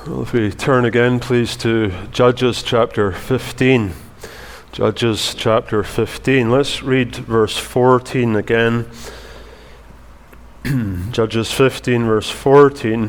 Well, if we turn again, please, to Judges chapter 15. Judges chapter 15. Let's read verse 14 again. Judges 15, verse 14.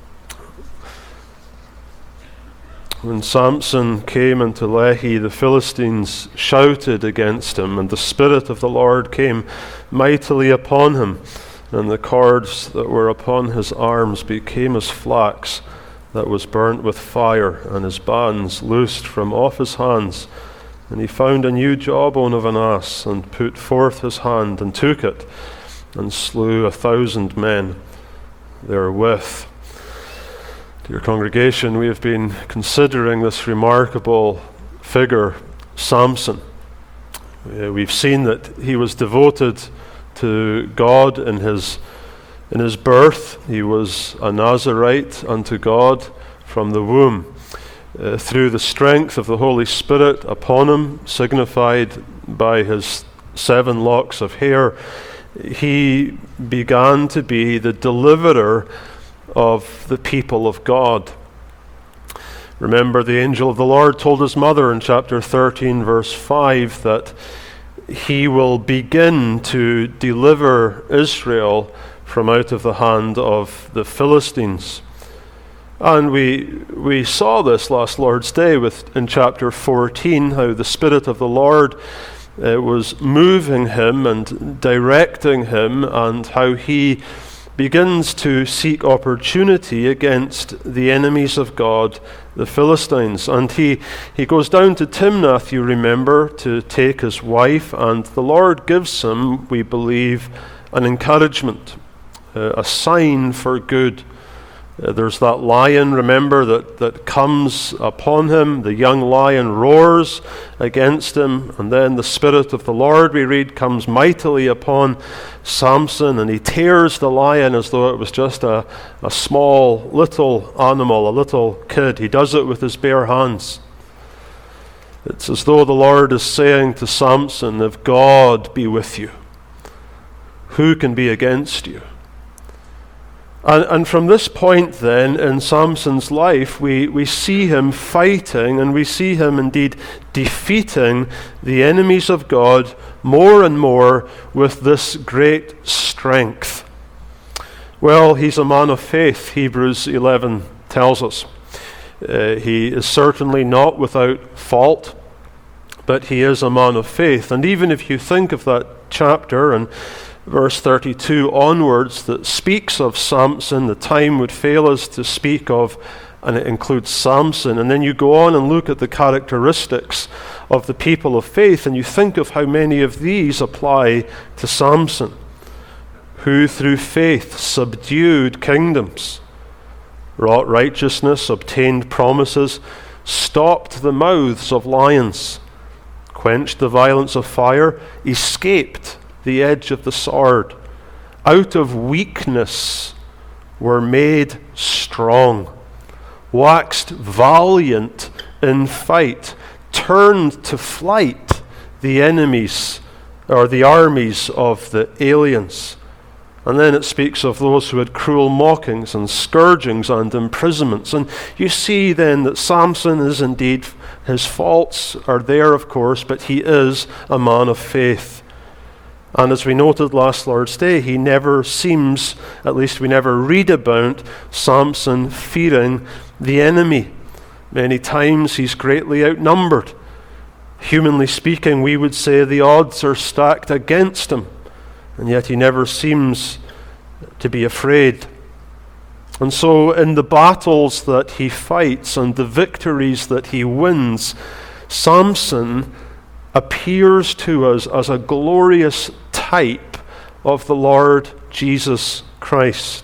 When Samson came into Lehi, the Philistines shouted against him, and the Spirit of the Lord came mightily upon him, and the cords that were upon his arms became as flax that was burnt with fire, and his bands loosed from off his hands. And he found a new jawbone of an ass, and put forth his hand, and took it, and slew 1,000 men therewith. Dear congregation, we have been considering this remarkable figure, Samson. We've seen that he was devoted to God in his birth. He was a Nazarite unto God from the womb. Through the strength of the Holy Spirit upon him, signified by his 7 locks of hair, he began to be the deliverer of the people of God. Remember, the angel of the Lord told his mother in chapter 13, verse 5, that he will begin to deliver Israel from out of the hand of the Philistines. And we saw this last Lord's Day in chapter 14, how the Spirit of the Lord was moving him and directing him, and how he begins to seek opportunity against the enemies of God, the Philistines. And he goes down to Timnath, you remember, to take his wife, and the Lord gives him, we believe, an encouragement, a sign for good. There's that lion, remember, that comes upon him. The young lion roars against him, and then the Spirit of the Lord, we read, comes mightily upon Samson, and he tears the lion as though it was just a small little animal, a little kid. He does it with his bare hands. It's as though the Lord is saying to Samson, if God be with you, who can be against you? And from this point then in Samson's life, we see him fighting, and we see him indeed defeating the enemies of God more and more with this great strength. Well, he's a man of faith, Hebrews 11 tells us. He is certainly not without fault, but he is a man of faith. And even if you think of that chapter and verse 32 onwards that speaks of Samson, the time would fail us to speak of, and it includes Samson. And then you go on and look at the characteristics of the people of faith, and you think of how many of these apply to Samson, who through faith subdued kingdoms, wrought righteousness, obtained promises, stopped the mouths of lions, quenched the violence of fire, escaped the edge of the sword, out of weakness were made strong, waxed valiant in fight, turned to flight the enemies or the armies of the aliens. And then it speaks of those who had cruel mockings and scourgings and imprisonments. And you see then that Samson is indeed, his faults are there, of course, but he is a man of faith. And as we noted last Lord's Day, he never seems, at least we never read about Samson fearing the enemy. Many times he's greatly outnumbered. Humanly speaking, we would say the odds are stacked against him, and yet he never seems to be afraid. And so in the battles that he fights and the victories that he wins, Samson appears to us as a glorious type of the Lord Jesus Christ.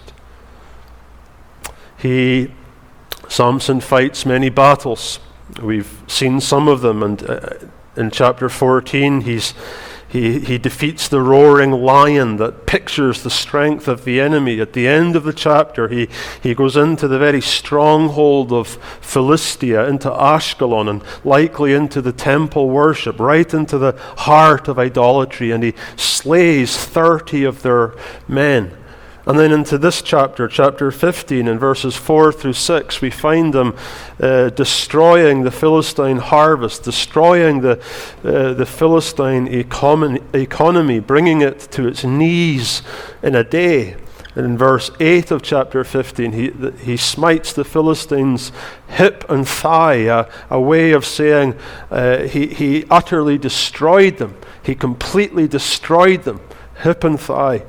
Samson fights many battles. We've seen some of them, and in chapter 14 he defeats the roaring lion that pictures the strength of the enemy. At the end of the chapter, he goes into the very stronghold of Philistia, into Ashkelon, and likely into the temple worship, right into the heart of idolatry, and he slays 30 of their men. And then into this chapter, chapter 15, in verses 4 through 6, we find them destroying the Philistine harvest, destroying the Philistine economy, bringing it to its knees in a day. And in verse 8 of chapter 15, he smites the Philistines' hip and thigh, a way of saying he utterly destroyed them. He completely destroyed them, hip and thigh.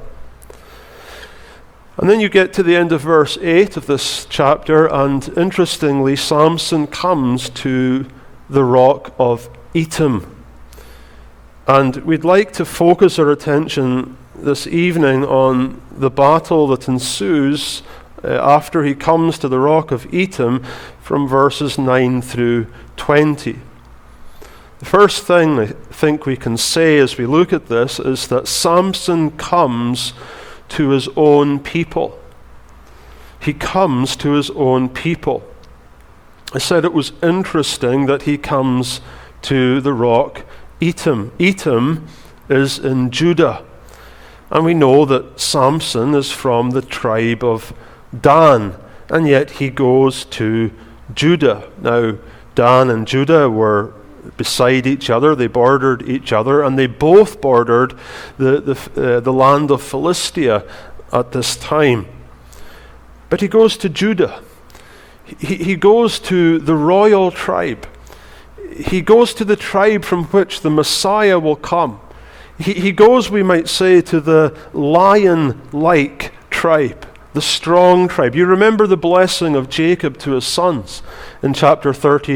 And then you get to the end of verse 8 of this chapter, and interestingly, Samson comes to the rock of Etam. And we'd like to focus our attention this evening on the battle that ensues after he comes to the rock of Etam from verses 9 through 20. The first thing I think we can say as we look at this is that Samson comes to his own people. He comes to his own people. I said it was interesting that he comes to the rock Etam. Etam is in Judah. And we know that Samson is from the tribe of Dan, and yet he goes to Judah. Now, Dan and Judah were beside each other, they bordered each other, and they both bordered the land of Philistia at this time. But he goes to Judah. He goes to the royal tribe. He goes to the tribe from which the Messiah will come. He goes, we might say, to the lion-like tribe, the strong tribe. You remember the blessing of Jacob to his sons in chapter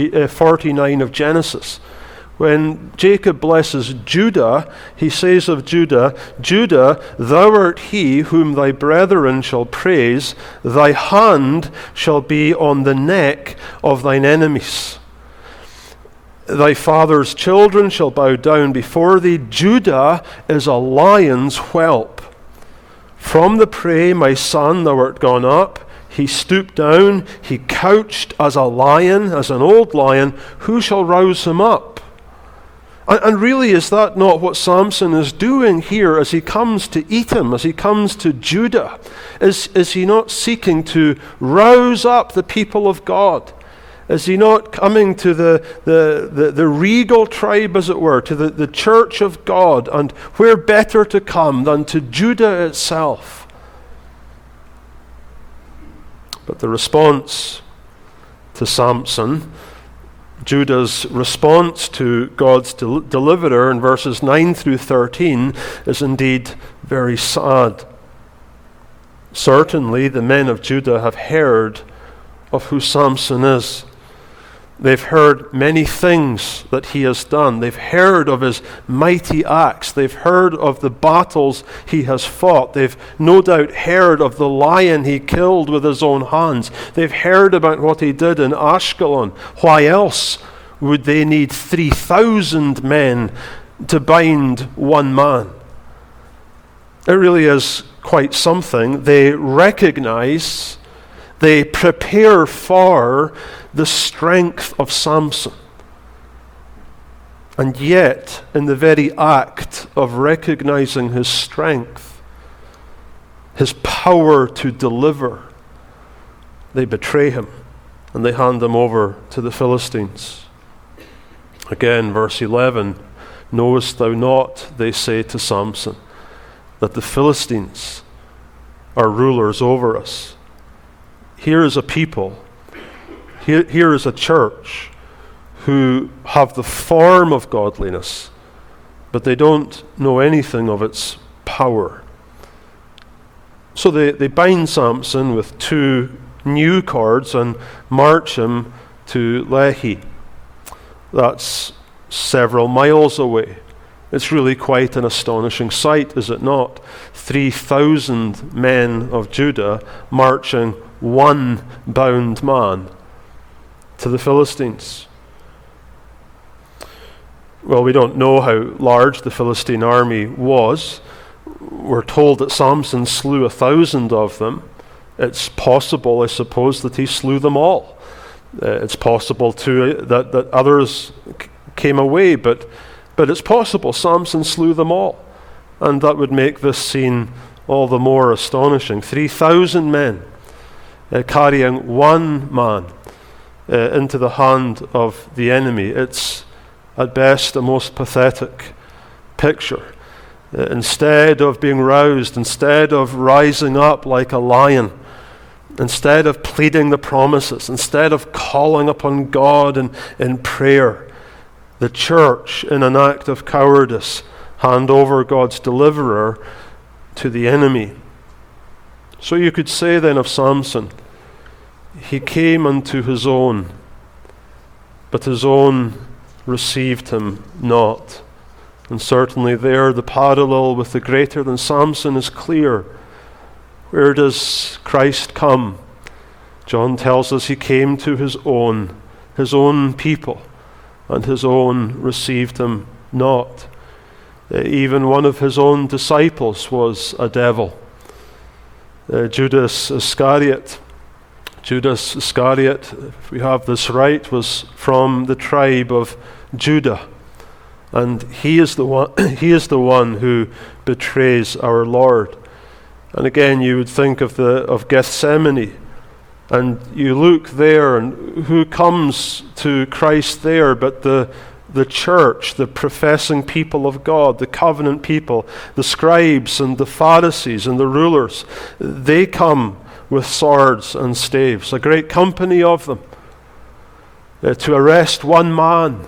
49 of Genesis. When Jacob blesses Judah, he says of Judah, Judah, thou art he whom thy brethren shall praise, thy hand shall be on the neck of thine enemies. Thy father's children shall bow down before thee. Judah is a lion's whelp. From the prey, my son, thou art gone up. He stooped down. He couched as a lion, as an old lion. Who shall rouse him up? And really, is that not what Samson is doing here as he comes to Etam, as he comes to Judah? Is he not seeking to rouse up the people of God? Is he not coming to the regal tribe, as it were, to the church of God? And where better to come than to Judah itself? But the response to Samson, Judah's response to God's deliverer in verses 9 through 13 is indeed very sad. Certainly the men of Judah have heard of who Samson is. They've heard many things that he has done. They've heard of his mighty acts. They've heard of the battles he has fought. They've no doubt heard of the lion he killed with his own hands. They've heard about what he did in Ashkelon. Why else would they need 3,000 men to bind one man? It really is quite something. They recognize, they prepare for the strength of Samson. And yet, in the very act of recognizing his strength, his power to deliver, they betray him and they hand him over to the Philistines. Again, verse 11, knowest thou not, they say to Samson, that the Philistines are rulers over us? Here is a people, here is a church who have the form of godliness, but they don't know anything of its power. So they bind Samson with 2 new cords and march him to Lehi. That's several miles away. It's really quite an astonishing sight, is it not? 3,000 men of Judah marching one bound man to the Philistines. Well, we don't know how large the Philistine army was. We're told that Samson slew 1,000 of them. It's possible, I suppose, that he slew them all. It's possible too that others came away, but it's possible Samson slew them all, and that would make this scene all the more astonishing. 3,000 men carrying one man into the hand of the enemy. It's at best a most pathetic picture. Instead of being roused, instead of rising up like a lion, instead of pleading the promises, instead of calling upon God in prayer, the church, in an act of cowardice, hand over God's deliverer to the enemy. So you could say then of Samson, he came unto his own, but his own received him not. And certainly there the parallel with the greater than Samson is clear. Where does Christ come? John tells us he came to his own people, and his own received him not. Even one of his own disciples was a devil. Judas Iscariot, if we have this right, was from the tribe of Judah. And he is the one who betrays our Lord. And again, you would think of Gethsemane, and you look there, and who comes to Christ there but the church, the professing people of God, the covenant people, the scribes and the Pharisees and the rulers. They come with swords and staves, a great company of them, to arrest one man.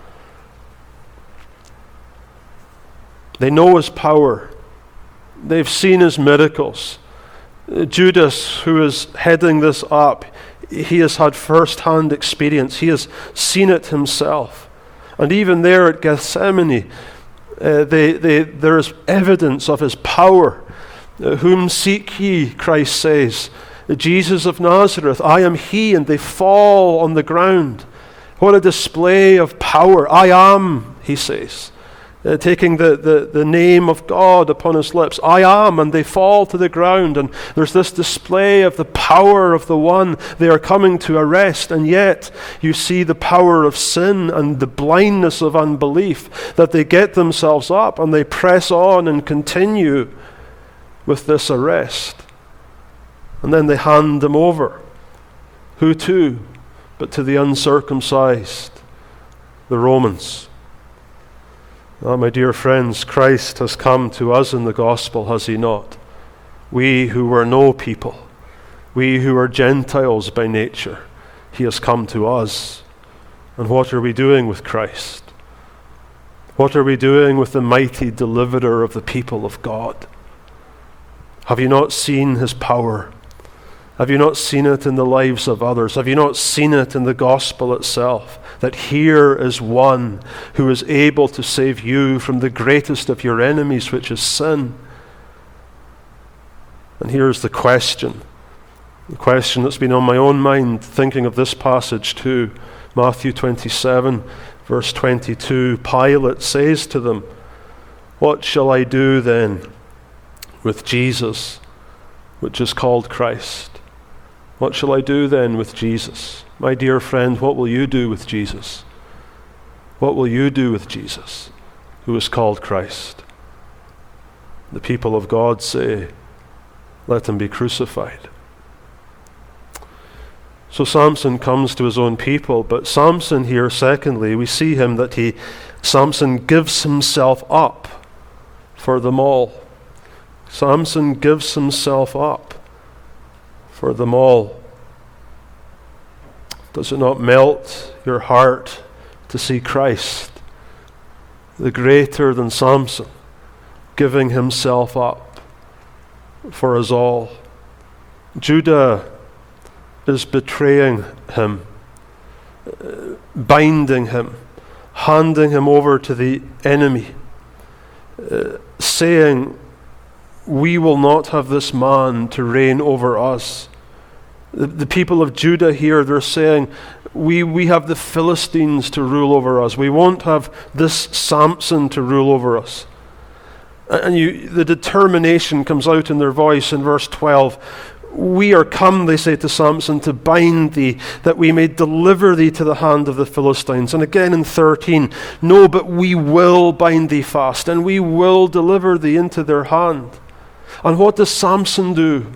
They know his power. They've seen his miracles. Judas, who is heading this up, he has had first-hand experience. He has seen it himself. And even there at Gethsemane, there is evidence of his power. Whom seek ye, Christ says. Jesus of Nazareth, I am he, and they fall on the ground. What a display of power. I am, he says. Taking the name of God upon his lips. I am, and they fall to the ground. And there's this display of the power of the one they are coming to arrest. And yet you see the power of sin and the blindness of unbelief, that they get themselves up and they press on and continue with this arrest. And then they hand them over. Who to? But to the uncircumcised, the Romans. Ah, my dear friends, Christ has come to us in the gospel, has he not? We who were no people, we who are Gentiles by nature, he has come to us. And what are we doing with Christ? What are we doing with the mighty deliverer of the people of God? Have you not seen his power? Have you not seen it in the lives of others? Have you not seen it in the gospel itself? That here is one who is able to save you from the greatest of your enemies, which is sin. And here's the question that's been on my own mind, thinking of this passage too. Matthew 27, verse 22. Pilate says to them, "What shall I do then with Jesus, which is called Christ?" What shall I do then with Jesus? My dear friend, what will you do with Jesus? What will you do with Jesus, who is called Christ? The people of God say, let him be crucified. So Samson comes to his own people, but Samson here, secondly, we see him that Samson gives himself up for them all. Samson gives himself up for them all. Does it not melt your heart to see Christ, the greater than Samson, giving himself up for us all? Judah is betraying him, binding him, handing him over to the enemy, saying, we will not have this man to reign over us. The people of Judah here, they're saying, we have the Philistines to rule over us. We won't have this Samson to rule over us. And the determination comes out in their voice in verse 12. We are come, they say to Samson, to bind thee, that we may deliver thee to the hand of the Philistines. And again in 13, no, but we will bind thee fast, and we will deliver thee into their hand. And what does Samson do?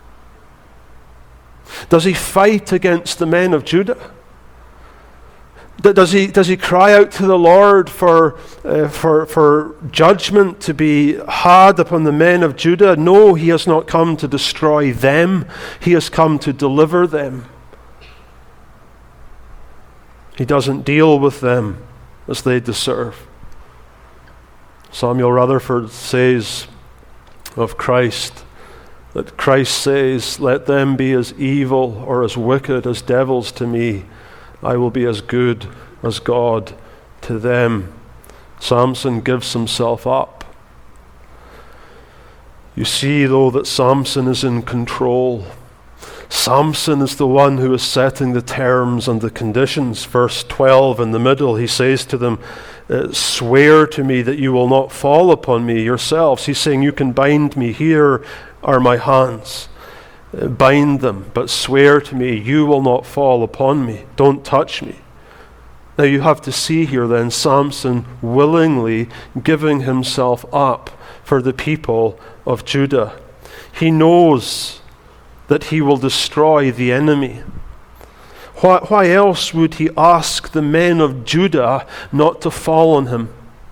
Does he fight against the men of Judah? Does he cry out to the Lord for judgment to be had upon the men of Judah? No, he has not come to destroy them. He has come to deliver them. He doesn't deal with them as they deserve. Samuel Rutherford says of Christ, that Christ says, "Let them be as evil or as wicked as devils to me. I will be as good as God to them." Samson gives himself up. You see, though, that Samson is in control. Samson is the one who is setting the terms and the conditions. Verse 12 in the middle, he says to them, "Swear to me that you will not fall upon me yourselves." He's saying, you can bind me. Here are my hands. Bind them, but swear to me you will not fall upon me. Don't touch me. Now you have to see here then Samson willingly giving himself up for the people of Judah. He knows that he will destroy the enemy. Why else would he ask the men of Judah not to fall on him?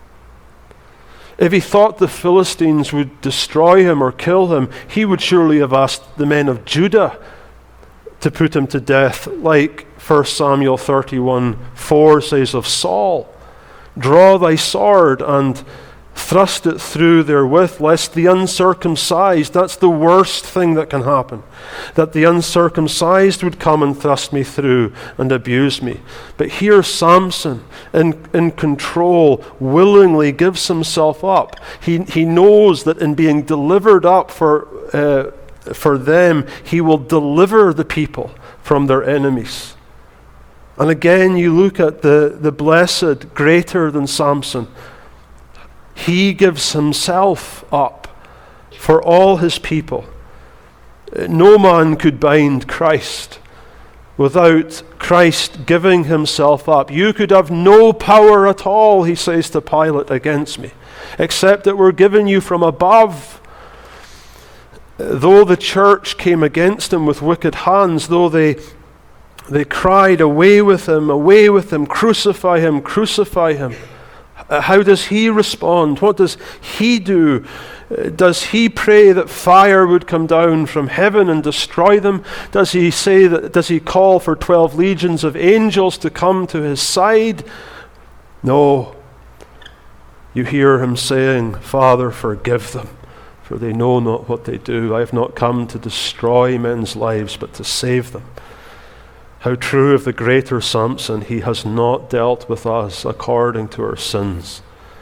If he thought the Philistines would destroy him or kill him, he would surely have asked the men of Judah to put him to death, like 1 Samuel 31:4 says of Saul. "Draw thy sword and thrust it through therewith, lest the uncircumcised," that's the worst thing that can happen, "that the uncircumcised would come and thrust me through and abuse me." But here Samson, in control, willingly gives himself up. He knows that in being delivered up for them, he will deliver the people from their enemies. And again, you look at the blessed greater than Samson. He gives himself up for all his people. No man could bind Christ without Christ giving himself up. "You could have no power at all," he says to Pilate, "against me, except that we're given you from above." Though the church came against him with wicked hands, though they cried, away with him, crucify him, crucify him. How does he respond? What does he do? Does he pray that fire would come down from heaven and destroy them? Does he call for 12 legions of angels to come to his side? No. You hear him saying, "Father, forgive them, for they know not what they do. I have not come to destroy men's lives, but to save them." How true of the greater Samson. He has not dealt with us according to our sins.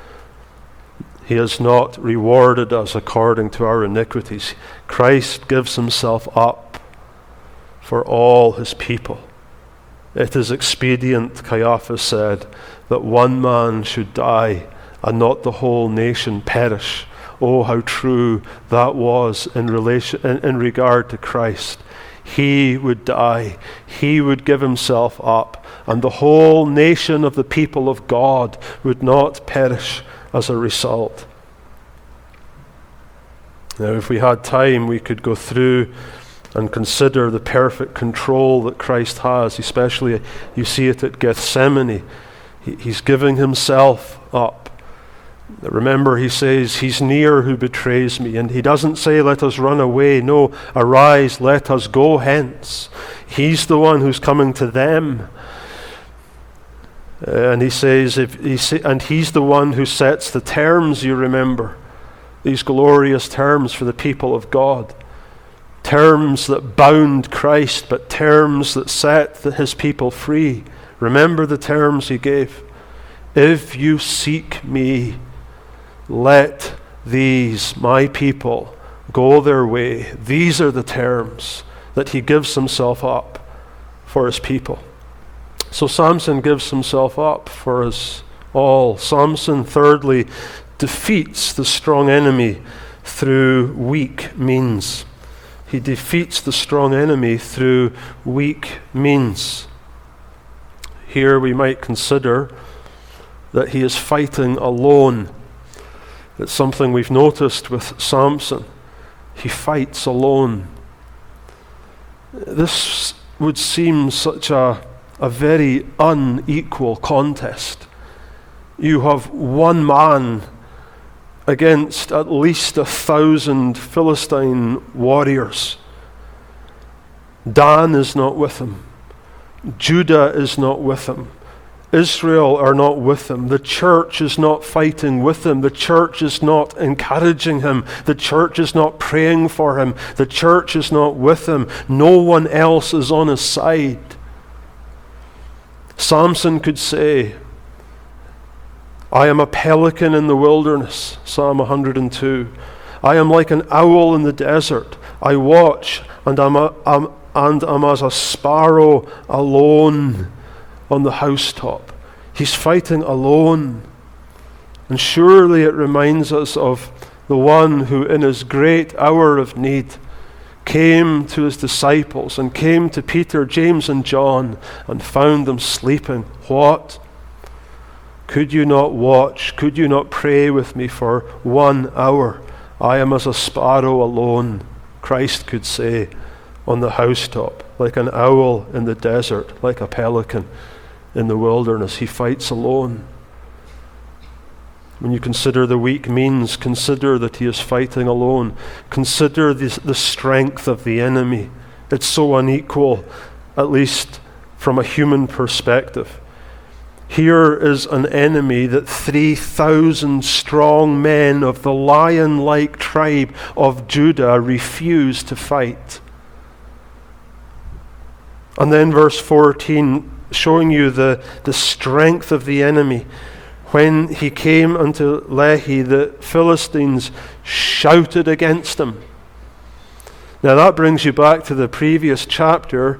He has not rewarded us according to our iniquities. Christ gives himself up for all his people. It is expedient, Caiaphas said, that one man should die and not the whole nation perish. Oh, how true that was in regard to Christ. He would die. He would give himself up. And the whole nation of the people of God would not perish as a result. Now, if we had time, we could go through and consider the perfect control that Christ has. Especially, you see it at Gethsemane. He's giving himself up. Remember, he says, "He's near who betrays me." And he doesn't say, "Let us run away." No, "Arise, let us go hence." He's the one who's coming to them. And he says, and he's the one who sets the terms, you remember. These glorious terms for the people of God. Terms that bound Christ, but terms that set his people free. Remember the terms he gave. "If you seek me, let these, my people, go their way." These are the terms that he gives himself up for his people. So Samson gives himself up for us all. Samson, thirdly, defeats the strong enemy through weak means. He defeats the strong enemy through weak means. Here we might consider that he is fighting alone. It's something we've noticed with Samson. he fights alone. This would seem such a very unequal contest. You have one man against at least 1,000 Philistine warriors. Dan is not with him. Judah is not with him. Israel are not with him. The church is not fighting with him. The church is not encouraging him. The church is not praying for him. The church is not with him. No one else is on his side. Samson could say, I am a pelican in the wilderness, Psalm 102. I am like an owl in the desert. I watch and am as a sparrow alone on the housetop. He's fighting alone. And surely it reminds us of the one who in his great hour of need came to his disciples and came to Peter, James, and John and found them sleeping. What? Could you not watch? Could you not pray with me for 1 hour? I am as a sparrow alone, Christ could say on the housetop, like an owl in the desert, like a pelican in the wilderness. He fights alone. When you consider the weak means, consider that he is fighting alone. Consider the strength of the enemy. It's so unequal, at least from a human perspective. Here is an enemy that 3,000 strong men of the lion-like tribe of Judah refuse to fight. And then verse 14, showing you the strength of the enemy. When he came unto Lehi, the Philistines shouted against him. Now that brings you back to the previous chapter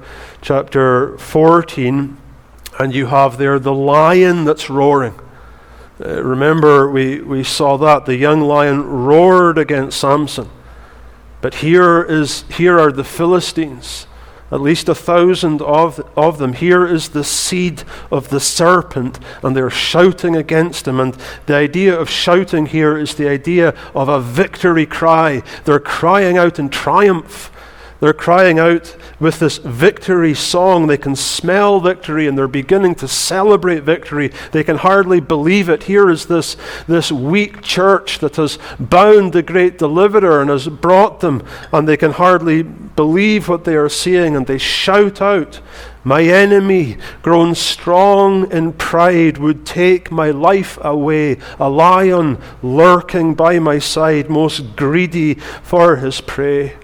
14, and you have there the lion that's roaring. Remember, we saw that. The young lion roared against Samson. But here are the Philistines, at least 1,000 of them. Here is the seed of the serpent, and they're shouting against him. And the idea of shouting here is the idea of a victory cry. They're crying out in triumph. They're crying out with this victory song. They can smell victory, and they're beginning to celebrate victory. They can hardly believe it. Here is this weak church that has bound the great deliverer and has brought them, and they can hardly believe what they are seeing, and they shout out, my enemy, grown strong in pride, would take my life away. A lion lurking by my side, most greedy for his prey.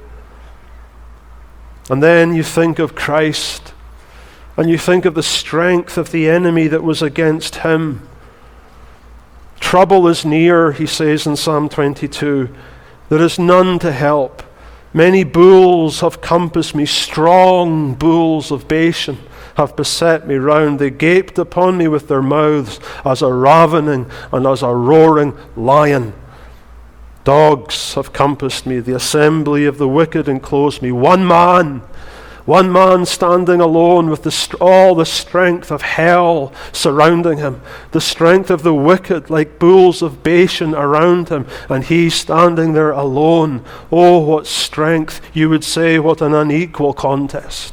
And then you think of Christ, and you think of the strength of the enemy that was against him. Trouble is near, he says in Psalm 22. There is none to help. Many bulls have compassed me, strong bulls of Bashan have beset me round. They gaped upon me with their mouths as a ravening and as a roaring lion. Dogs have compassed me, the assembly of the wicked enclosed me. One man standing alone with all the strength of hell surrounding him, the strength of the wicked like bulls of Bashan around him, and he standing there alone. Oh, what strength! You would say, what an unequal contest.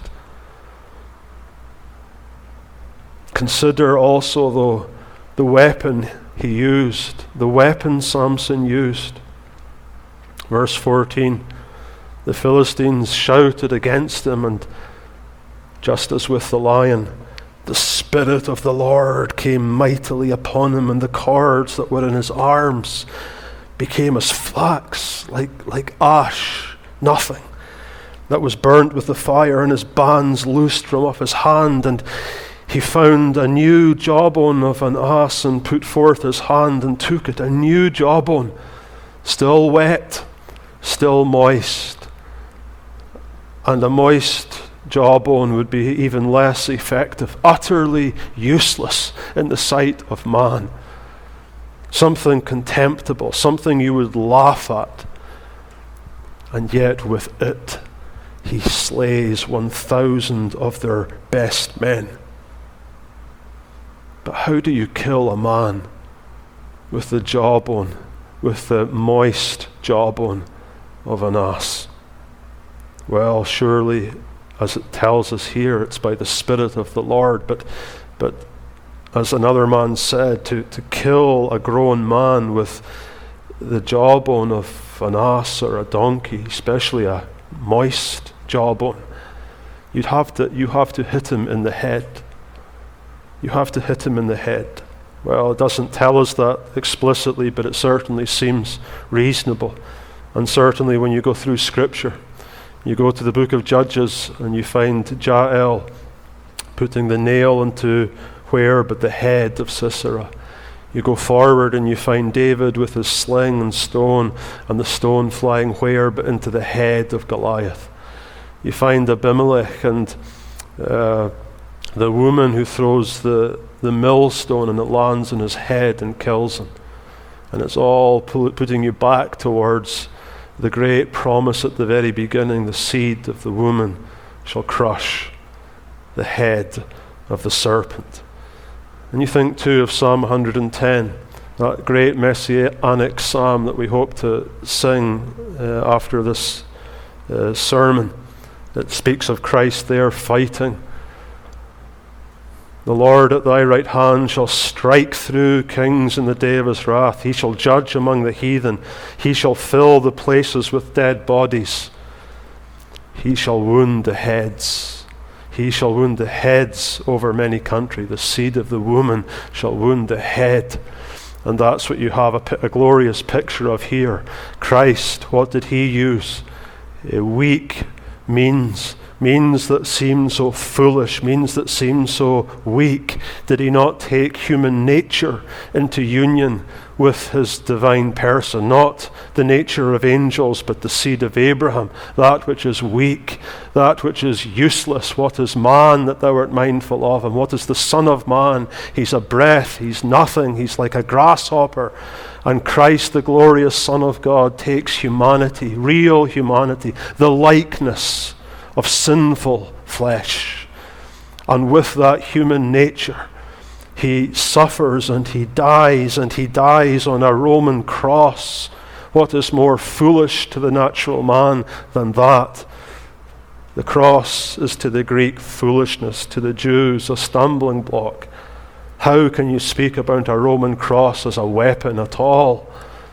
Consider also, though, the weapon he used, the weapon Samson used. Verse 14, the Philistines shouted against him, and just as with the lion, the Spirit of the Lord came mightily upon him, and the cords that were in his arms became as flax, like ash, nothing, that was burnt with the fire, and his bands loosed from off his hand. And he found a new jawbone of an ass, and put forth his hand and took it, a new jawbone, still wet, still moist. And a moist jawbone would be even less effective, utterly useless in the sight of man. Something contemptible, something you would laugh at. And yet with it, he slays 1,000 of their best men. But how do you kill a man with the jawbone, with the moist jawbone of an ass. Well, surely, as it tells us here, it's by the Spirit of the Lord. But as another man said, to kill a grown man with the jawbone of an ass or a donkey, especially a moist jawbone, you have to hit him in the head. You have to hit him in the head. Well, it doesn't tell us that explicitly, but it certainly seems reasonable. And certainly when you go through Scripture, you go to the book of Judges and you find Jael putting the nail into where but the head of Sisera. You go forward and you find David with his sling and the stone flying where but into the head of Goliath. You find Abimelech and the woman who throws the millstone and it lands in his head and kills him. And it's all putting you back towards the great promise at the very beginning: the seed of the woman shall crush the head of the serpent. And you think too of Psalm 110, that great messianic psalm that we hope to sing after this sermon. It speaks of Christ there fighting. The Lord at thy right hand shall strike through kings in the day of his wrath. He shall judge among the heathen. He shall fill the places with dead bodies. He shall wound the heads. He shall wound the heads over many countries. The seed of the woman shall wound the head. And that's what you have a glorious picture of here. Christ, what did he use? A weak means that seemed so foolish, means that seemed so weak. Did he not take human nature into union with his divine person? Not the nature of angels, but the seed of Abraham, that which is weak, that which is useless. What is man that thou art mindful of him? What is the Son of Man? He's a breath, he's nothing, he's like a grasshopper. And Christ, the glorious Son of God, takes humanity, real humanity, the likeness of sinful flesh. And with that human nature, he suffers and he dies on a Roman cross. What is more foolish to the natural man than that? The cross is to the Greek foolishness, to the Jews a stumbling block. How can you speak about a Roman cross as a weapon at all?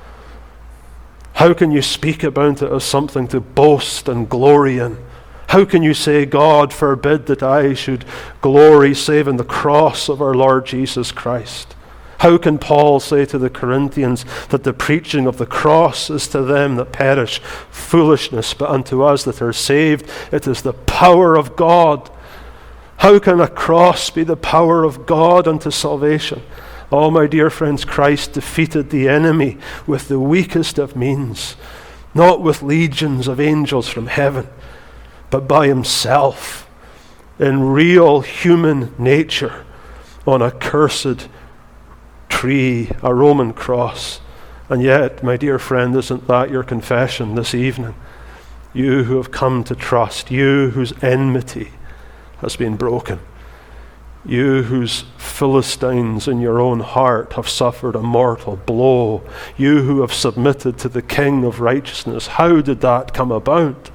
How can you speak about it as something to boast and glory in? How can you say, God forbid that I should glory save in the cross of our Lord Jesus Christ? How can Paul say to the Corinthians that the preaching of the cross is to them that perish foolishness, but unto us that are saved it is the power of God? How can a cross be the power of God unto salvation? Oh, my dear friends, Christ defeated the enemy with the weakest of means, not with legions of angels from heaven, but by himself, in real human nature, on a cursed tree, a Roman cross. And yet, my dear friend, isn't that your confession this evening? You who have come to trust, you whose enmity has been broken, you whose Philistines in your own heart have suffered a mortal blow, you who have submitted to the King of righteousness. How did that come about?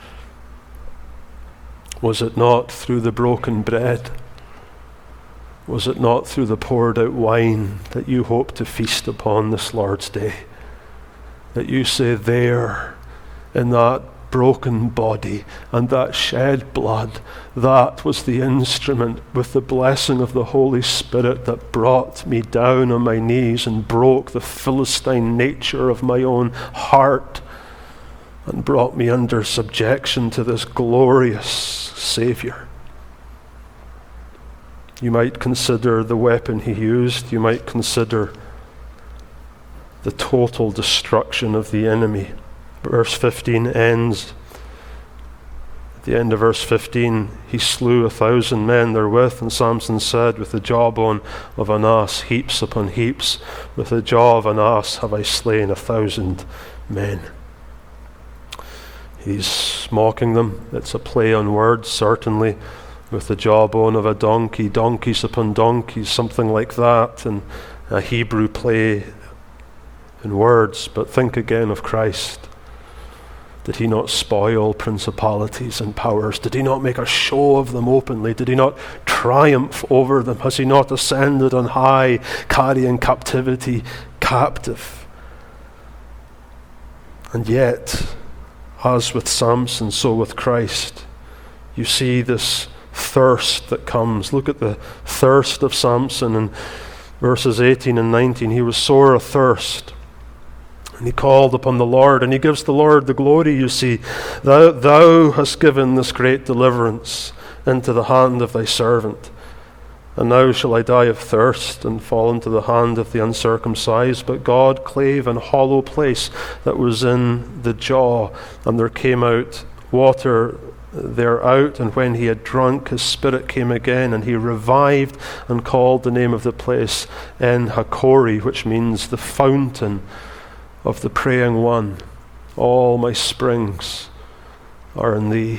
Was it not through the broken bread? Was it not through the poured out wine that you hope to feast upon this Lord's Day? That you say there, in that broken body and that shed blood, that was the instrument with the blessing of the Holy Spirit that brought me down on my knees and broke the Philistine nature of my own heart and brought me under subjection to this glorious Savior. You might consider the weapon he used. You might consider the total destruction of the enemy. Verse 15 ends. At the end of verse 15, he slew 1,000 men therewith, and Samson said, with the jawbone of an ass, heaps upon heaps, with the jaw of an ass have I slain 1,000 men. He's mocking them. It's a play on words, certainly, with the jawbone of a donkey, donkeys upon donkeys, something like that, and a Hebrew play in words. But think again of Christ. Did he not spoil principalities and powers? Did he not make a show of them openly? Did he not triumph over them? Has he not ascended on high, carrying captivity captive? And yet, as with Samson, so with Christ, you see this thirst that comes. Look at the thirst of Samson in verses 18 and 19. He was sore athirst, and he called upon the Lord, and he gives the Lord the glory, you see. Thou hast given this great deliverance into the hand of thy servant. And now shall I die of thirst and fall into the hand of the uncircumcised. But God clave an hollow place that was in the jaw, and there came out water thereout. And when he had drunk, his spirit came again, and he revived and called the name of the place En Hakkore, which means the fountain of the praying one. All my springs are in thee.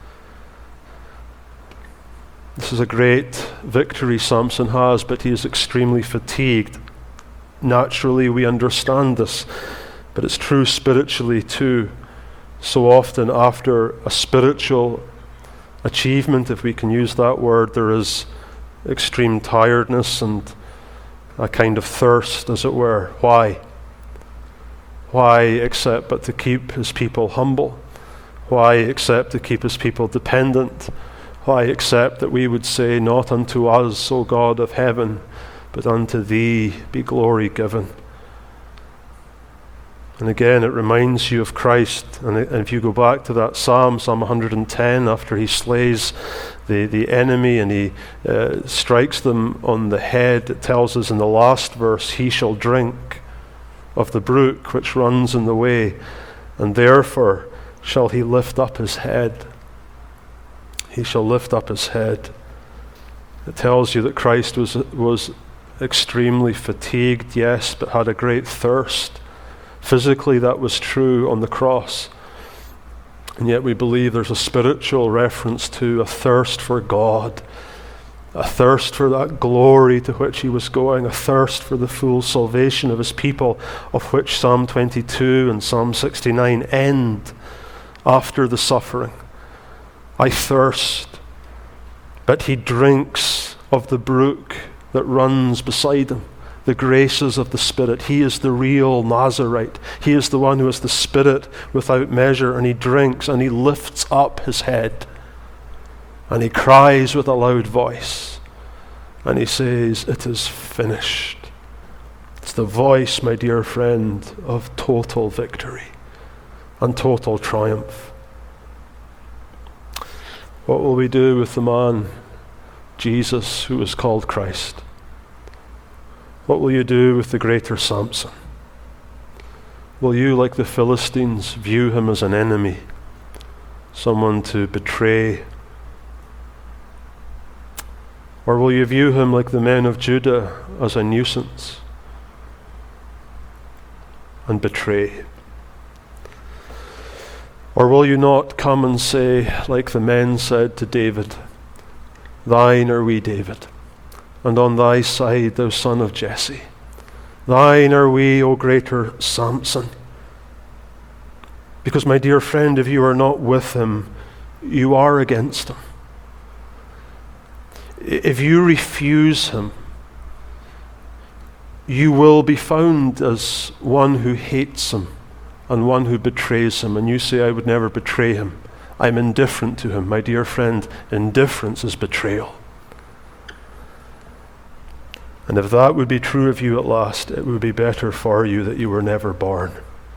This is a great victory Samson has, but he is extremely fatigued. Naturally, we understand this, but it's true spiritually too. So often after a spiritual achievement, if we can use that word, there is extreme tiredness and a kind of thirst, as it were. Why? Why except but to keep his people humble? Why except to keep his people dependent? Why except that we would say, not unto us, O God of heaven, but unto thee be glory given. And again, it reminds you of Christ. And if you go back to that Psalm 110, after he slays the enemy and he strikes them on the head, it tells us in the last verse, he shall drink of the brook which runs in the way, and therefore shall he lift up his head. He shall lift up his head. It tells you that Christ was extremely fatigued, yes, but had a great thirst. Physically, that was true on the cross. And yet we believe there's a spiritual reference to a thirst for God, a thirst for that glory to which he was going, a thirst for the full salvation of his people, of which Psalm 22 and Psalm 69 end after the suffering. I thirst, but he drinks of the brook that runs beside him, the graces of the Spirit. He is the real Nazarite. He is the one who has the Spirit without measure, and he drinks and he lifts up his head and he cries with a loud voice and he says, it is finished. It's the voice, my dear friend, of total victory and total triumph. What will we do with the man, Jesus, who is called Christ? What will you do with the greater Samson? Will you, like the Philistines, view him as an enemy, someone to betray? Or will you view him like the men of Judah as a nuisance and betray? Or will you not come and say, like the men said to David, thine are we, David, and on thy side, thou son of Jesse. Thine are we, O greater Samson. Because, my dear friend, if you are not with him, you are against him. If you refuse him, you will be found as one who hates him and one who betrays him. And you say, I would never betray him. I'm indifferent to him. My dear friend, indifference is betrayal. And if that would be true of you at last, it would be better for you that you were never born.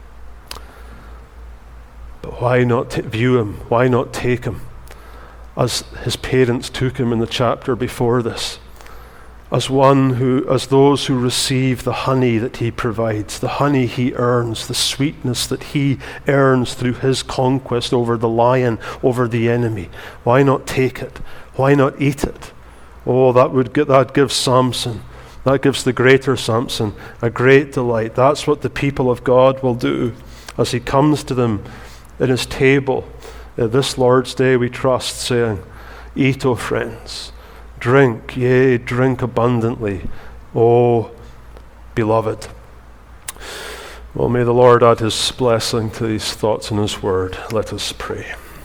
But why not view him? Why not take him as his parents took him in the chapter before this? As those who receive the honey that he provides, the honey he earns, the sweetness that he earns through his conquest over the lion, over the enemy. Why not take it? Why not eat it? Oh, that gives Samson, that gives the greater Samson a great delight. That's what the people of God will do as he comes to them in his table this Lord's Day, we trust, saying, eat, O friends, drink, yea, drink abundantly, O beloved. Well, may the Lord add his blessing to these thoughts in his word. Let us pray.